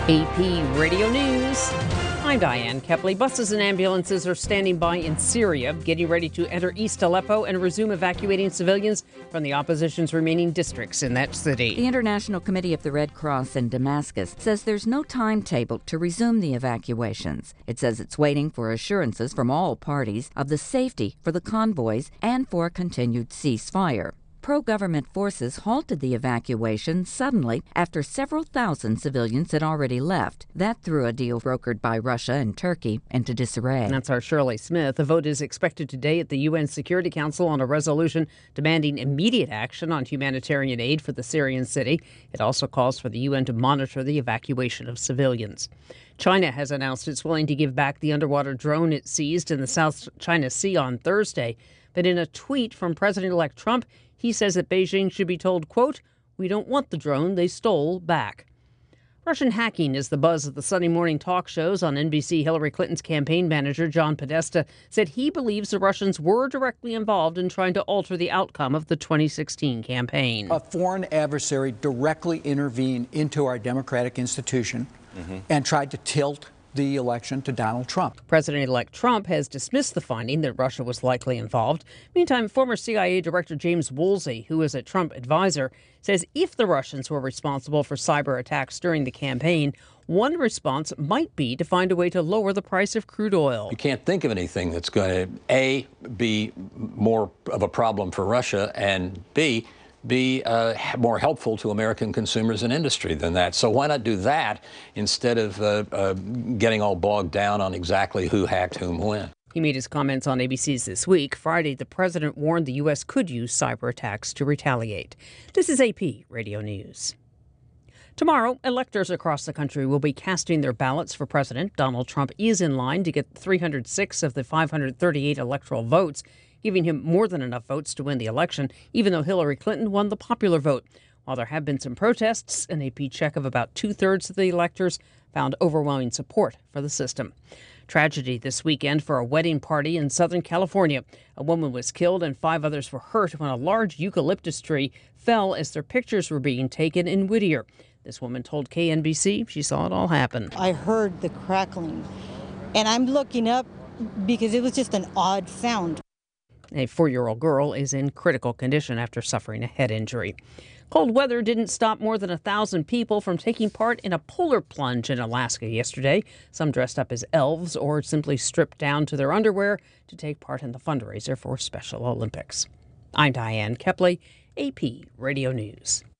AP Radio News. I'm Diane Kepley. Buses and ambulances are standing by in Syria, getting ready to enter East Aleppo and resume evacuating civilians from the opposition's remaining districts in that city. The International Committee of the Red Cross in Damascus says there's no timetable to resume the evacuations. It says it's waiting for assurances from all parties of the safety for the convoys and for a continued ceasefire. Pro-government forces halted the evacuation suddenly after several thousand civilians had already left. That threw a deal brokered by Russia and Turkey into disarray. That's our Shirley Smith. A vote is expected today at the UN Security Council on a resolution demanding immediate action on humanitarian aid for the Syrian city. It also calls for the UN to monitor the evacuation of civilians. China has announced it's willing to give back the underwater drone it seized in the South China Sea on Thursday. But in a tweet from President-elect Trump, he says that Beijing should be told, quote, "We don't want the drone they stole back." Russian hacking is the buzz of the Sunday morning talk shows. On NBC, Hillary Clinton's campaign manager, John Podesta, said he believes the Russians were directly involved in trying to alter the outcome of the 2016 campaign. A foreign adversary directly intervened into our democratic institution and tried to tilt the election to Donald Trump. President-elect Trump has dismissed the finding that Russia was likely involved. Meantime, former CIA Director James Woolsey, who is a Trump advisor, says if the Russians were responsible for cyber attacks during the campaign, one response might be to find a way to lower the price of crude oil. You can't think of anything that's going to, A, be more of a problem for Russia, and B, be more helpful to American consumers and industry than that. So why not do that instead of getting all bogged down on exactly who hacked whom when? He made his comments on ABC's This Week. Friday, the president warned the U.S. could use cyber attacks to retaliate. This is AP Radio News. Tomorrow, electors across the country will be casting their ballots for president. Donald Trump is in line to get 306 of the 538 electoral votes, giving him more than enough votes to win the election, even though Hillary Clinton won the popular vote. While there have been some protests, an AP check of about two-thirds of the electors found overwhelming support for the system. Tragedy this weekend for a wedding party in Southern California. A woman was killed and 5 others were hurt when a large eucalyptus tree fell as their pictures were being taken in Whittier. This woman told KNBC she saw it all happen. I heard the crackling, and I'm looking up because it was just an odd sound. A 4-year-old girl is in critical condition after suffering a head injury. Cold weather didn't stop more than 1,000 people from taking part in a polar plunge in Alaska yesterday. Some dressed up as elves or simply stripped down to their underwear to take part in the fundraiser for Special Olympics. I'm Diane Kepley, AP Radio News.